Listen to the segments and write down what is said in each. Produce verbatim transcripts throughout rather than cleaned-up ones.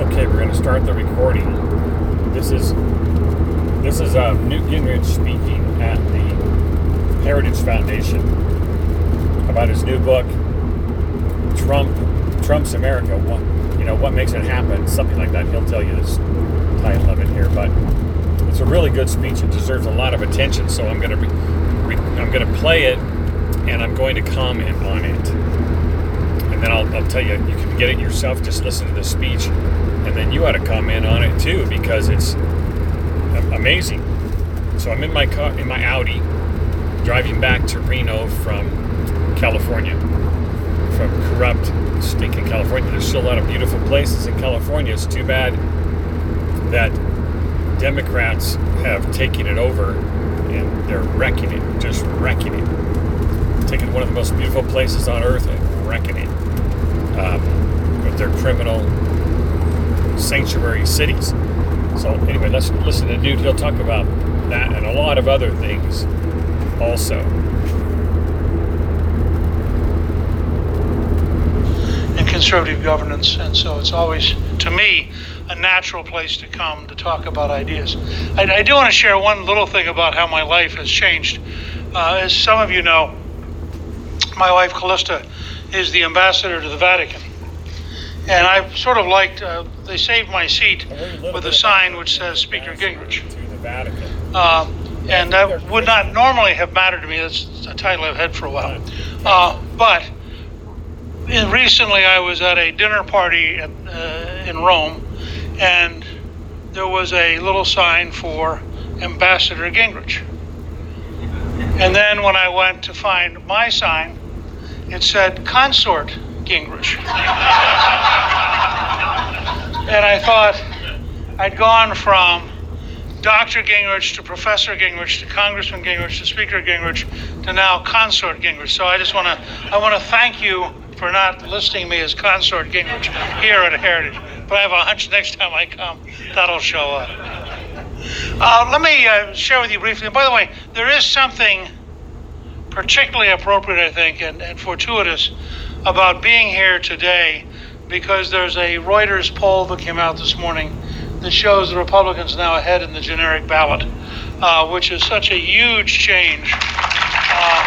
Okay, we're going to start the recording. This is this is uh, Newt Gingrich speaking at the Heritage Foundation about his new book, Trump Trump's America. What, you know, what makes it happen? Something like that. He'll tell you this title of it here, but it's a really good speech. It deserves a lot of attention. So I'm going to re- re- I'm going to play it, and I'm going to comment on it. And then I'll, I'll tell you, you can get it yourself. Just listen to the speech, and then you ought to comment on it too, because it's amazing. So I'm in my car, in my Audi, driving back to Reno from California, from corrupt, stinking California. There's still a lot of beautiful places in California. It's too bad that Democrats have taken it over, and they're wrecking it, just wrecking it, taking one of the most beautiful places on earth and wrecking it. Um, with their criminal sanctuary cities. So anyway, let's listen to Newt. He'll talk about that and a lot of other things also. And conservative governance, and so it's always, to me, a natural place to come to talk about ideas. I, I do want to share one little thing about how my life has changed. Uh, as some of you know, my wife Callista is the ambassador to the Vatican. And I've sort of liked, uh, they saved my seat with a sign which says Speaker Gingrich. To the Vatican. Uh, and that would not normally have mattered to me. That's a title I've had for a while. Uh, but in, recently I was at a dinner party at, uh, in Rome, and there was a little sign for Ambassador Gingrich. And then when I went to find my sign, it said Consort Gingrich. And I thought I'd gone from Doctor Gingrich to Professor Gingrich to Congressman Gingrich to Speaker Gingrich to now Consort Gingrich. So I just want to I want to thank you for not listing me as Consort Gingrich here at Heritage. But I have a hunch next time I come, that'll show up. Uh, let me uh, share with you briefly. And by the way, there is something particularly appropriate, I think, and, and fortuitous about being here today, because there's a Reuters poll that came out this morning that shows the Republicans now ahead in the generic ballot, uh, which is such a huge change. Uh,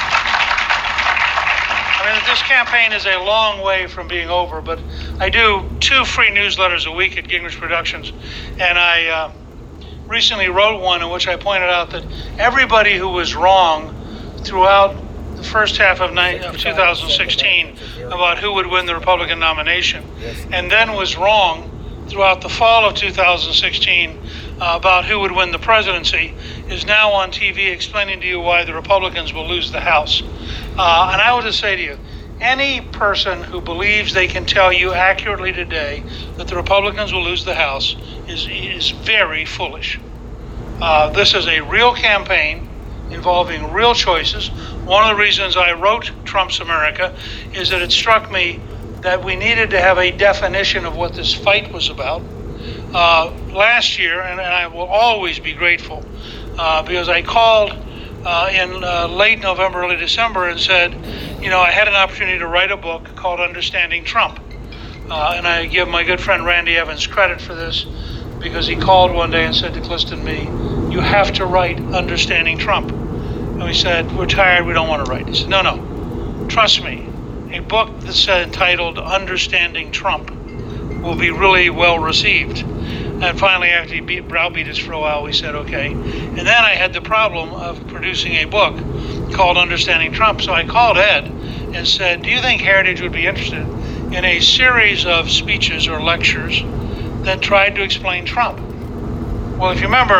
I mean, this campaign is a long way from being over, but I do two free newsletters a week at Gingrich Productions, and I uh, recently wrote one in which I pointed out that everybody who was wrong throughout the first half of, ni- of two thousand sixteen about who would win the Republican nomination, and then was wrong throughout the fall of two thousand sixteen uh, about who would win the presidency, is now on T V explaining to you why the Republicans will lose the House. Uh, and I would just say to you, any person who believes they can tell you accurately today that the Republicans will lose the House is, is very foolish. Uh, this is a real campaign involving real choices. One of the reasons I wrote Trump's America is that it struck me that we needed to have a definition of what this fight was about. Uh, last year, and, and I will always be grateful, uh, because I called uh, in uh, late November, early December, and said, you know, I had an opportunity to write a book called Understanding Trump. Uh, and I give my good friend Randy Evans credit for this, because he called one day and said to Callista and me, you have to write Understanding Trump. And we said, we're tired, we don't want to write. He said, no, no, trust me, a book that's entitled Understanding Trump will be really well received. And finally, after he beat, browbeat us for a while, we said, okay. And then I had the problem of producing a book called Understanding Trump. So I called Ed and said, do you think Heritage would be interested in a series of speeches or lectures that tried to explain Trump? Well, if you remember,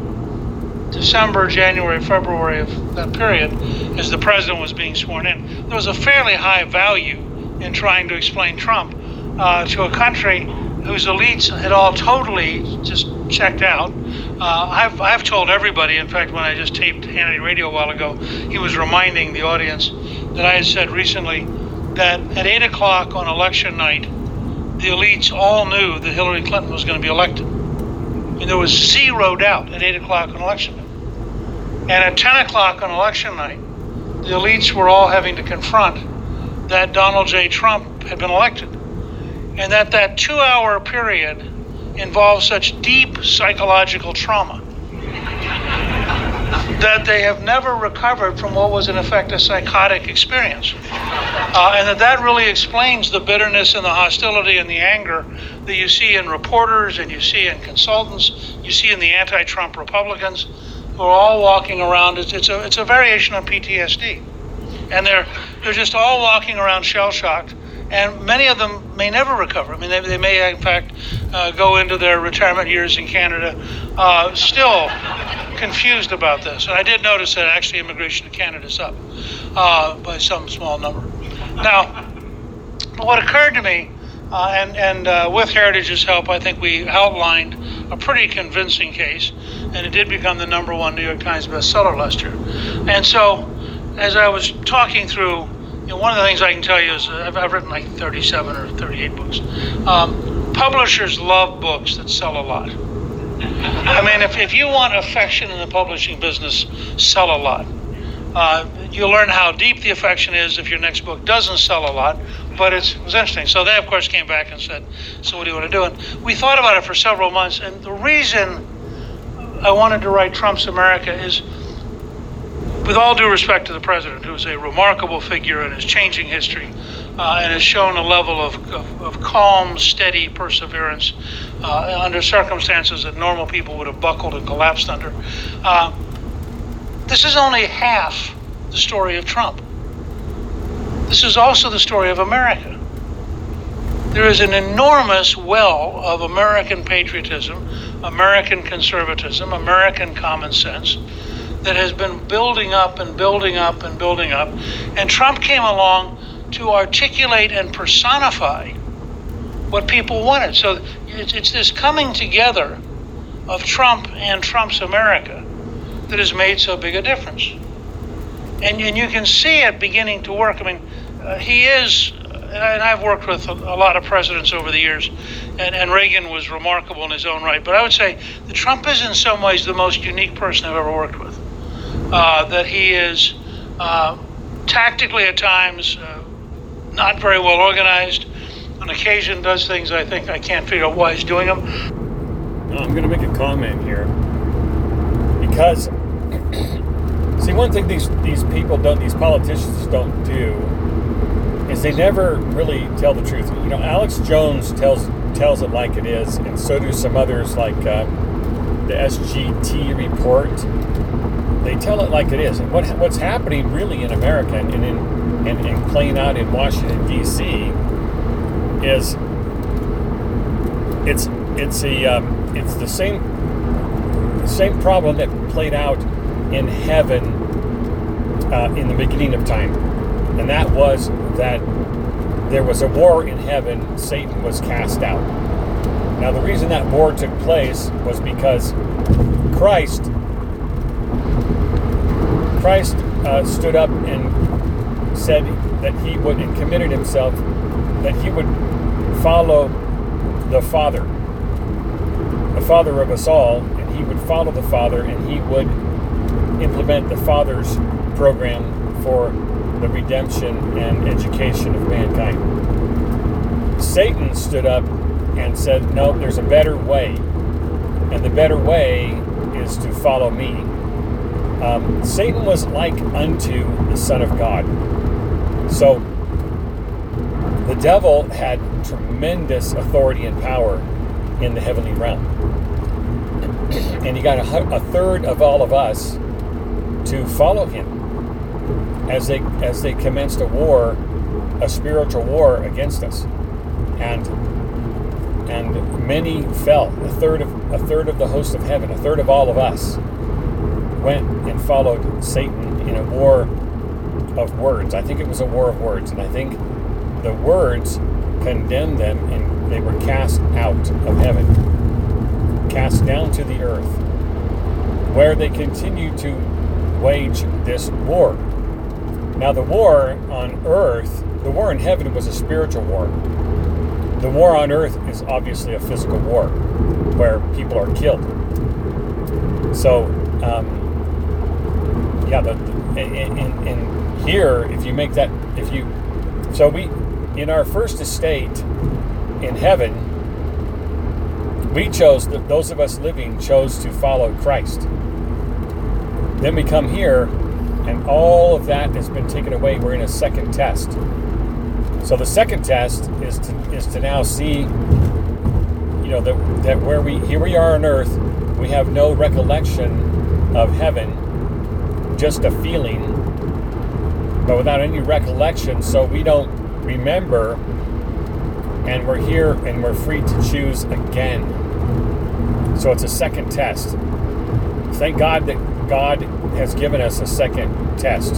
in December, January, February of that period, as the president was being sworn in, there was a fairly high value in trying to explain Trump uh, to a country whose elites had all totally just checked out. Uh, I've, I've told everybody, in fact, when I just taped Hannity Radio a while ago, he was reminding the audience that I had said recently that at eight o'clock on election night, the elites all knew that Hillary Clinton was going to be elected. And there was zero doubt at eight o'clock on election night. And at ten o'clock on election night, the elites were all having to confront that Donald J. Trump had been elected. and that that two-hour period involves such deep psychological trauma that they have never recovered from what was in effect a psychotic experience. Uh, and that that really explains the bitterness and the hostility and the anger that you see in reporters and you see in consultants, you see in the anti-Trump Republicans, who are all walking around. It's, it's, a, it's a variation of P T S D. And they're, they're just all walking around shell-shocked. And many of them may never recover. I mean, they, they may, in fact, uh, go into their retirement years in Canada uh, still confused about this. And I did notice that actually immigration to Canada is up uh, by some small number. Now, what occurred to me, uh, and, and uh, with Heritage's help, I think we outlined a pretty convincing case, and it did become the number one New York Times bestseller last year. And so, as I was talking through, you know, one of the things I can tell you is uh, I've, I've written like thirty-seven or thirty-eight books. Um, publishers love books that sell a lot. I mean, if, if you want affection in the publishing business, sell a lot. Uh, you'll learn how deep the affection is if your next book doesn't sell a lot, but it's, it was interesting. So they, of course, came back and said, so what do you want to do? And we thought about it for several months, and the reason I wanted to write Trump's America is, with all due respect to the president, who is a remarkable figure and is changing history, uh, and has shown a level of, of, of calm, steady perseverance uh, under circumstances that normal people would have buckled and collapsed under. Uh, this is only half the story of Trump. This is also the story of America. There is an enormous well of American patriotism, American conservatism, American common sense that has been building up and building up and building up. And Trump came along to articulate and personify what people wanted. So it's, it's this coming together of Trump and Trump's America that has made so big a difference. And, and you can see it beginning to work. I mean, uh, he is, and I've worked with a, a lot of presidents over the years, and, and Reagan was remarkable in his own right, but I would say that Trump is in some ways the most unique person I've ever worked with. Uh, that he is uh, tactically at times uh, not very well organized. On occasion does things I think I can't figure out why he's doing them. No, I'm going to make a comment here. Because, see, one thing these, these people don't, these politicians don't do is they never really tell the truth. You know, Alex Jones tells tells it like it is, and so do some others like uh, the S G T report. They tell it like it is. And what what's happening really in America and in and, and playing out in Washington D C is it's it's a um, it's the same same problem that played out in heaven uh, in the beginning of time, and that was that there was a war in heaven. Satan was cast out. Now the reason that war took place was because Christ. Christ uh, stood up and said that he would, and committed himself, that he would follow the Father, the Father of us all, and he would follow the Father, and he would implement the Father's program for the redemption and education of mankind. Satan stood up and said, no, there's a better way, and the better way is to follow me. Um, Satan was like unto the Son of God. So the devil had tremendous authority and power in the heavenly realm. And he got a, a third of all of us to follow him as they as they commenced a war, a spiritual war against us. And and many fell. A third of a third of the host of heaven, a third of all of us went and followed Satan in a war of words. I think it was a war of words, and I think the words condemned them, and they were cast out of heaven, cast down to the earth, where they continue to wage this war. Now, the war on earth, the war in heaven was a spiritual war. The war on earth is obviously a physical war, where people are killed. So, um, Yeah, the, in, in, in here, if you make that, if you, so we, in our first estate in heaven, we chose, those of us living chose to follow Christ. Then we come here, and all of that has been taken away. We're in a second test. So the second test is to is to now see, you know, that that where we here we are on earth, we have no recollection of heaven, just a feeling, but without any recollection. So we don't remember, and we're here and we're free to choose again. So it's a second test. Thank God that God has given us a second test.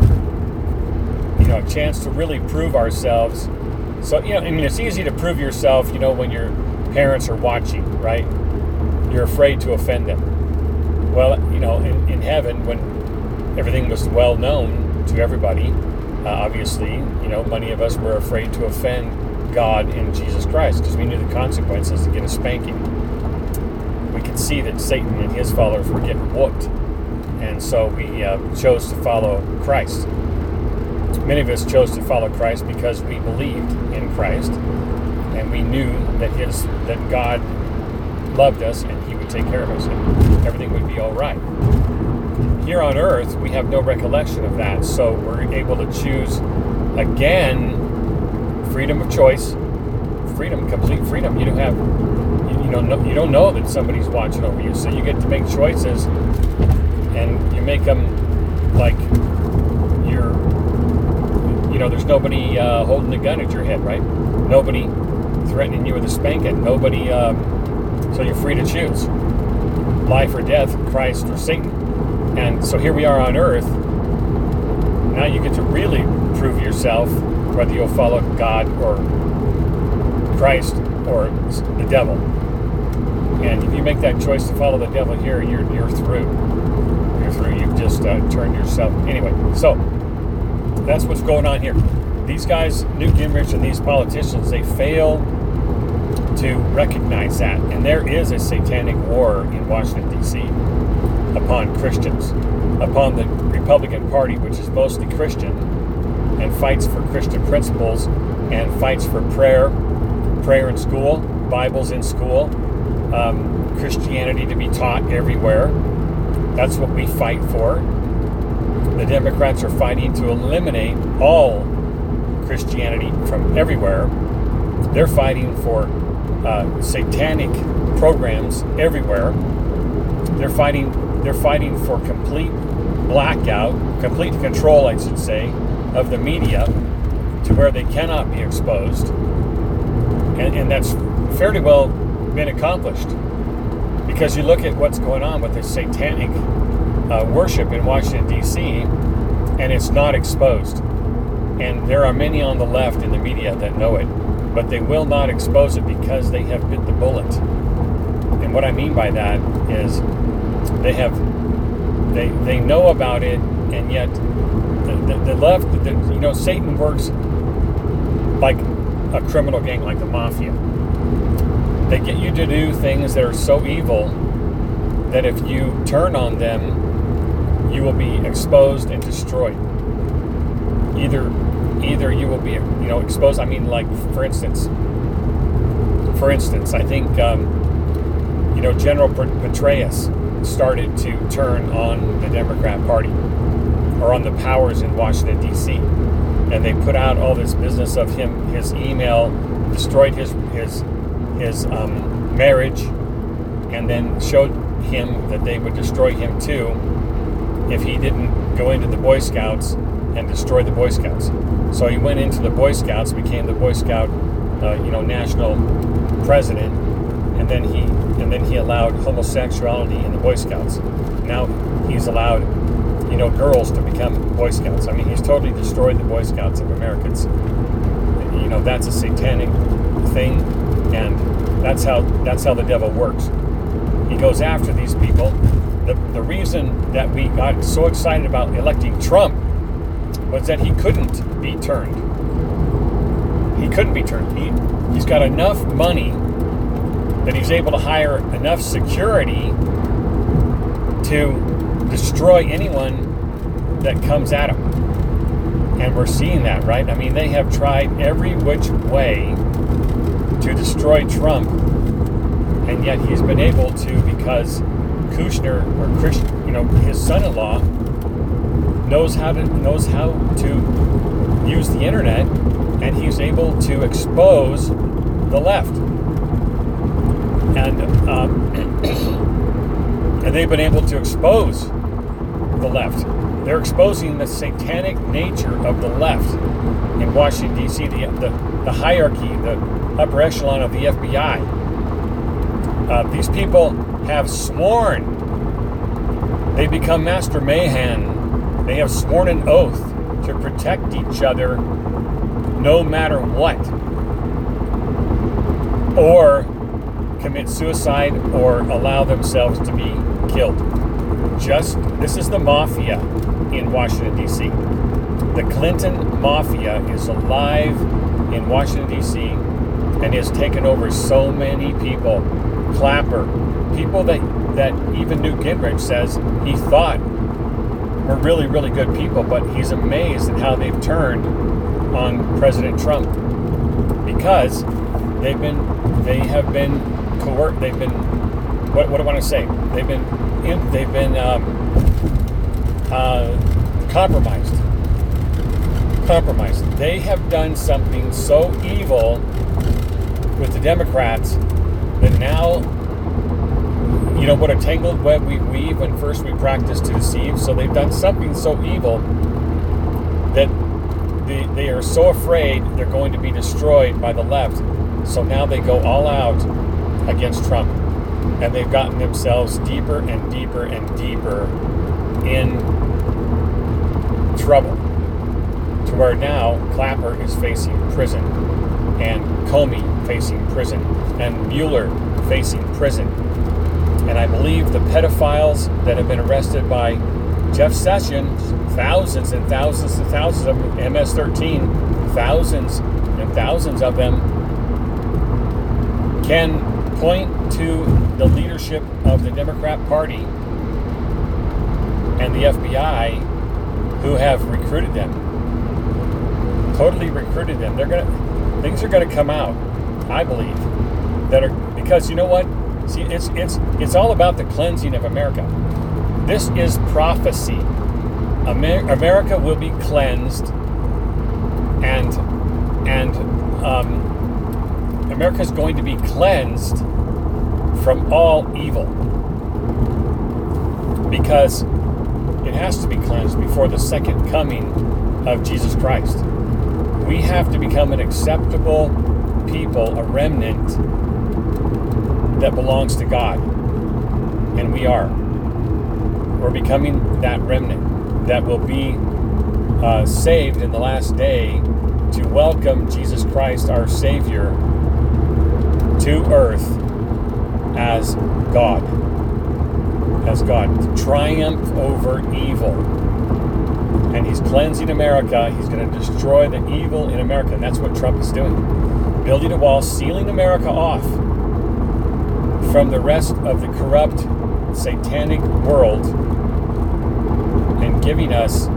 You know, a chance to really prove ourselves. So, you know, I mean, it's easy to prove yourself, you know, when your parents are watching, right? You're afraid to offend them. Well, you know, in, in heaven, when everything was well known to everybody, uh, obviously, you know, many of us were afraid to offend God in Jesus Christ because we knew the consequences to get a spanking. We could see that Satan and his followers were getting whooped. And so we uh, chose to follow Christ. Many of us chose to follow Christ because we believed in Christ, and we knew that his that God loved us and he would take care of us and everything would be all right. Here on earth, we have no recollection of that, so we're able to choose again freedom of choice, freedom, complete freedom. You don't have, you, you don't know, you don't know that somebody's watching over you, so you get to make choices, and you make them like you're, you know, there's nobody uh, holding a gun at your head, right? Nobody threatening you with a spanking. Nobody, um, so you're free to choose life or death, Christ or Satan. And so here we are on earth. Now you get to really prove yourself whether you'll follow God or Christ or the devil. And if you make that choice to follow the devil here, you're you're through. You're through. You've just uh, turned yourself. Anyway, so that's what's going on here. These guys, Newt Gingrich and these politicians, they fail to recognize that. And there is a satanic war in Washington, D C upon Christians, upon the Republican Party, which is mostly Christian and fights for Christian principles and fights for prayer, prayer in school, Bibles in school, um, Christianity to be taught everywhere. That's what we fight for. The Democrats are fighting to eliminate all Christianity from everywhere. They're fighting for uh, satanic programs everywhere. They're fighting. They're fighting for complete blackout, complete control, I should say, of the media to where they cannot be exposed. And, and that's fairly well been accomplished, because you look at what's going on with the satanic uh, worship in Washington, D C, and it's not exposed. And there are many on the left in the media that know it, but they will not expose it because they have bit the bullet. And what I mean by that is they have, they they know about it, and yet the, the, the left, the, you know, Satan works like a criminal gang, like the mafia. They get you to do things that are so evil that if you turn on them, you will be exposed and destroyed. Either, either you will be, you know, exposed. I mean, like for instance, for instance, I think, um, you know, General Petraeus started to turn on the Democrat Party or on the powers in Washington, D C, and they put out all this business of him, his email, destroyed his his his um, marriage, and then showed him that they would destroy him too if he didn't go into the Boy Scouts and destroy the Boy Scouts. So he went into the Boy Scouts, became the Boy Scout, uh, you know, national president, and then he and then he allowed homosexuality in the Boy Scouts. Now he's allowed, you know, girls to become Boy Scouts. I mean, he's totally destroyed the Boy Scouts of Americans. You know, that's a satanic thing, and that's how that's how the devil works. He goes after these people. The the reason that we got so excited about electing Trump was that he couldn't be turned. He couldn't be turned. He, he's got enough money that he's able to hire enough security to destroy anyone that comes at him. And we're seeing that, right? I mean, they have tried every which way to destroy Trump, and yet he's been able to because Kushner or Chris, you know, his son-in-law knows how to knows how to use the internet, and he's able to expose the left, and um, and they've been able to expose the left. They're exposing the satanic nature of the left in Washington, D C, the, the, the hierarchy, the upper echelon of the F B I. Uh, these people have sworn, they become Master Mayhem. They have sworn an oath to protect each other no matter what, or commit suicide or allow themselves to be killed. Just, this is the mafia in Washington, D C. The Clinton mafia is alive in Washington, D C, and has taken over so many people. Clapper, people that, that even Newt Gingrich says he thought were really, really good people, but he's amazed at how they've turned on President Trump, because they've been, they have been coerced, they've been, what, what do I want to say? They've been, they've been um, uh, compromised. Compromised. They have done something so evil with the Democrats that now, you know, what a tangled web we weave when first we practice to deceive. So they've done something so evil that they, they are so afraid they're going to be destroyed by the left. So now they go all out against Trump. And they've gotten themselves deeper and deeper and deeper in trouble, to where now Clapper is facing prison, and Comey facing prison, and Mueller facing prison. And I believe the pedophiles that have been arrested by Jeff Sessions, thousands and thousands and thousands of them, M S thirteen, thousands and thousands of them, can point to the leadership of the Democrat Party and the F B I, who have recruited them, totally recruited them. They're gonna, things are gonna come out, I believe, that are, because you know what? See, it's it's it's all about the cleansing of America. This is prophecy. Amer- America will be cleansed, and and um, America is going to be cleansed from all evil, because it has to be cleansed before the second coming of Jesus Christ. We have to become an acceptable people, a remnant that belongs to God, and we are. We're becoming that remnant that will be uh, saved in the last day to welcome Jesus Christ, our Savior, to earth as God, as God, to triumph over evil. And he's cleansing America. He's going to destroy the evil in America, and that's what Trump is doing. Building a wall, sealing America off from the rest of the corrupt, satanic world, and giving us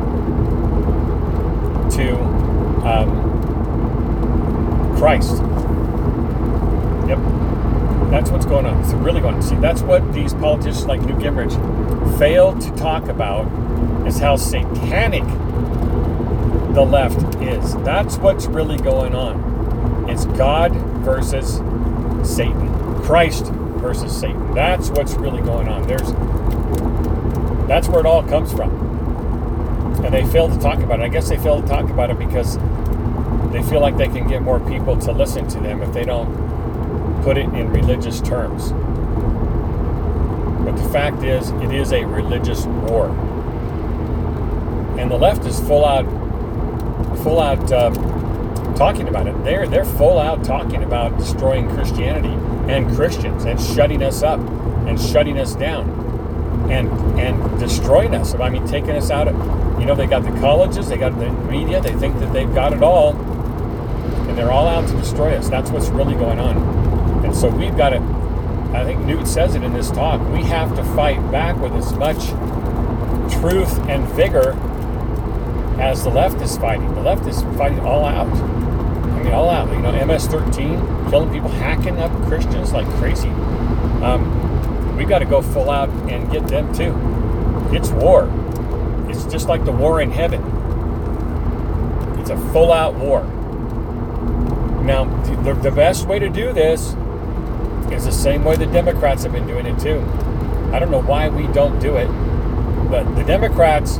to um, Christ. Yep. That's what's going on. It's really going on. See, that's what these politicians like Newt Gingrich fail to talk about, is how satanic the left is. That's what's really going on. It's God versus Satan. Christ versus Satan. That's what's really going on. There's, that's where it all comes from. And they fail to talk about it. I guess they fail to talk about it because they feel like they can get more people to listen to them if they don't put it in religious terms. But the fact is, it is a religious war. And the left is full out, full out um, talking about it. They're they're full out talking about destroying Christianity and Christians, and shutting us up and shutting us down and and destroying us. I mean, taking us out of, you know, they got the colleges, they got the media, they think that they've got it all, and they're all out to destroy us. That's what's really going on. And so we've got to, I think Newt says it in this talk, we have to fight back with as much truth and vigor as the left is fighting. The left is fighting all out. I mean, all out. You know, M S thirteen, killing people, hacking up Christians like crazy. Um, we got to go full out and get them too. It's war. It's just like the war in heaven. It's a full out war. Now, the, the best way to do this is the same way the Democrats have been doing it too. I don't know why we don't do it, but the Democrats,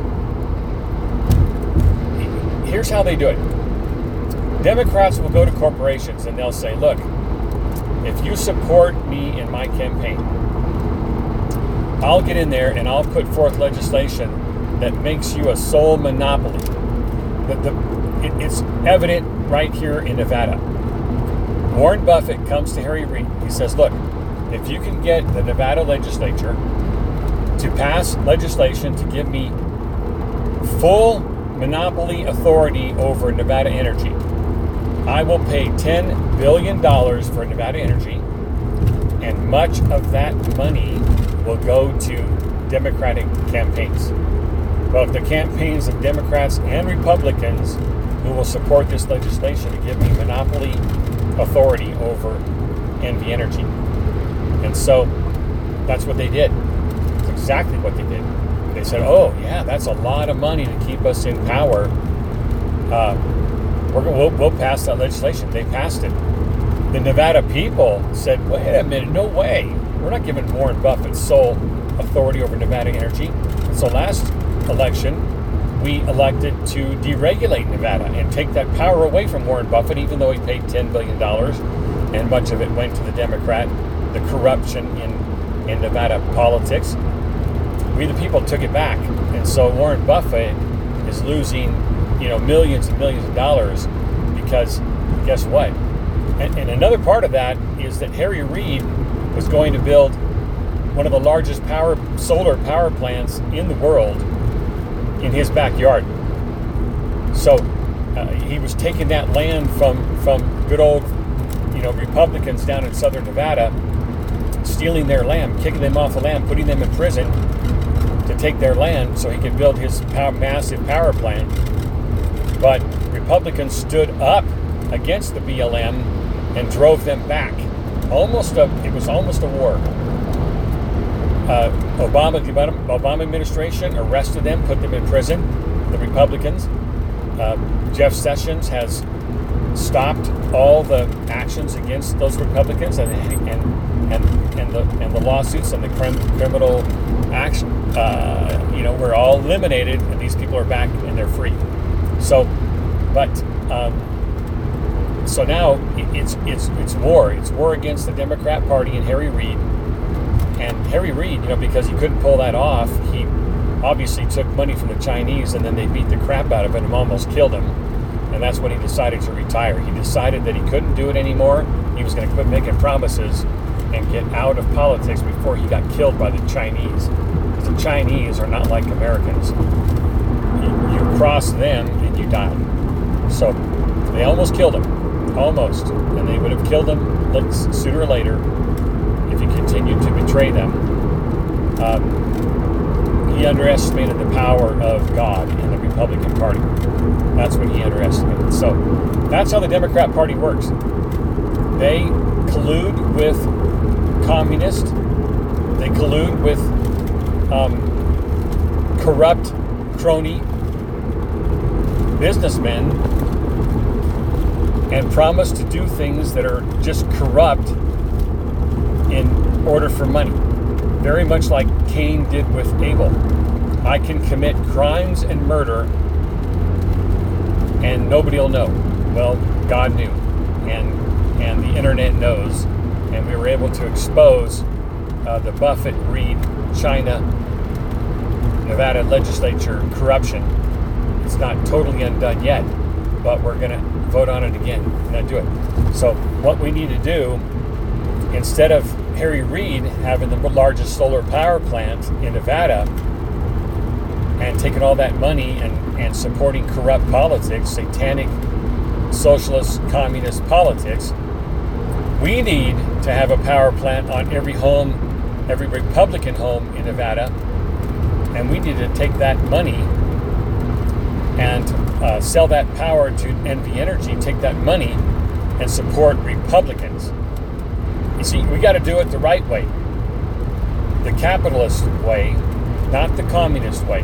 here's how they do it. Democrats will go to corporations and they'll say, look, if you support me in my campaign, I'll get in there and I'll put forth legislation that makes you a sole monopoly. The, the, it, it's evident right here in Nevada. Warren Buffett comes to Harry Reid. He says, look, if you can get the Nevada legislature to pass legislation to give me full monopoly authority over Nevada Energy, I will pay ten billion dollars for Nevada Energy, and much of that money will go to Democratic campaigns. Well, if the campaigns of Democrats and Republicans who will support this legislation to give me monopoly authority over N V Energy. And so that's what they did. It's exactly what they did. They said, oh, yeah, that's a lot of money to keep us in power. Uh, we're, we'll, we'll pass that legislation. They passed it. The Nevada people said, wait a minute, no way. We're not giving Warren Buffett sole authority over Nevada Energy. And so last election, we elected to deregulate Nevada and take that power away from Warren Buffett, even though he paid ten billion dollars, and much of it went to the Democrat, the corruption in, in Nevada politics. We, the people, took it back. And so Warren Buffett is losing, you know, millions and millions of dollars because guess what? And, and another part of that is that Harry Reid was going to build one of the largest power solar power plants in the world in his backyard. So uh, he was taking that land from from good old, you know, Republicans down in southern Nevada, stealing their land, kicking them off the land, putting them in prison to take their land so he could build his power, massive power plant. But Republicans stood up against the B L M and drove them back. Almost a, it was almost a war. Uh, Obama, the Obama administration arrested them, put them in prison, the Republicans. Uh, Jeff Sessions has stopped all the actions against those Republicans and and and, and the and the lawsuits and the crim, criminal action. Uh, you know, we're all eliminated, and these people are back and they're free. So, but um, so now it's it's it's war. It's war against the Democrat Party and Harry Reid. And Harry Reid, you know, because he couldn't pull that off, he obviously took money from the Chinese, and then they beat the crap out of him and almost killed him. And that's when he decided to retire. He decided that he couldn't do it anymore. He was going to quit making promises and get out of politics before he got killed by the Chinese. Because the Chinese are not like Americans. You, you cross them and you die. So they almost killed him. Almost. And they would have killed him like, sooner or later if he continued to betray them. Um, he underestimated the power of God in the Republican Party. That's what he underestimated. So that's how the Democrat Party works. They collude with communists. They collude with um, corrupt crony businessmen and promise to do things that are just corrupt in order for money. Very much like Cain did with Abel. I can commit crimes and murder and nobody will know. Well, God knew, and and the internet knows, and we were able to expose uh, the Buffett, Reid, China, Nevada legislature corruption. It's not totally undone yet, but we're going to vote on it again and do it. So what we need to do, instead of Harry Reid having the largest solar power plant in Nevada and taking all that money and, and supporting corrupt politics, satanic, socialist, communist politics, we need to have a power plant on every home, every Republican home in Nevada, and we need to take that money and uh, sell that power to N V Energy, take that money and support Republicans. You see, we got to do it the right way. The capitalist way, not the communist way.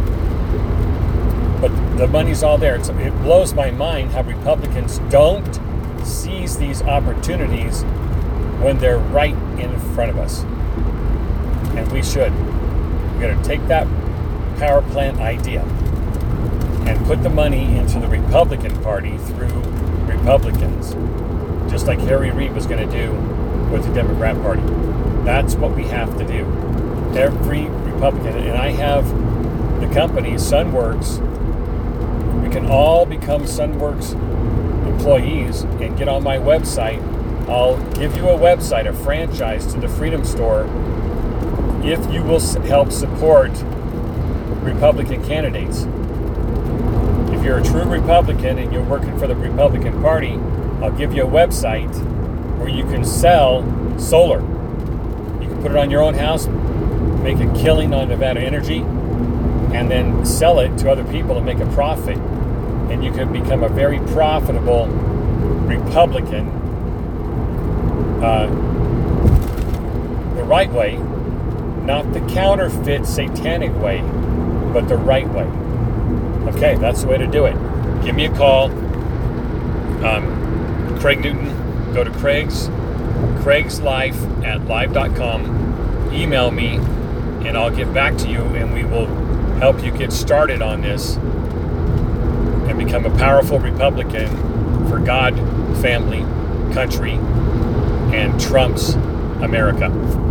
But the money's all there. It's, it blows my mind how Republicans don't seize these opportunities when they're right in front of us. And we should. We're going to take that power plant idea and put the money into the Republican Party through Republicans, just like Harry Reid was going to do with the Democrat Party. That's what we have to do. Every Republican, and I have the company, Sunworks. We can all become Sunworks employees and get on my website. I'll give you a website, a franchise to the Freedom Store, if you will help support Republican candidates. If you're a true Republican and you're working for the Republican Party, I'll give you a website where you can sell solar. You can put it on your own house, make a killing on Nevada Energy, and then sell it to other people and make a profit. And you can become a very profitable Republican uh, the right way, not the counterfeit satanic way, but the right way. Okay, that's the way to do it. Give me a call. Um, Craig Newton. Go to Craig's, Craig's Life at live dot com. Email me, and I'll get back to you, and we will help you get started on this and become a powerful Republican for God, family, country, and Trump's America.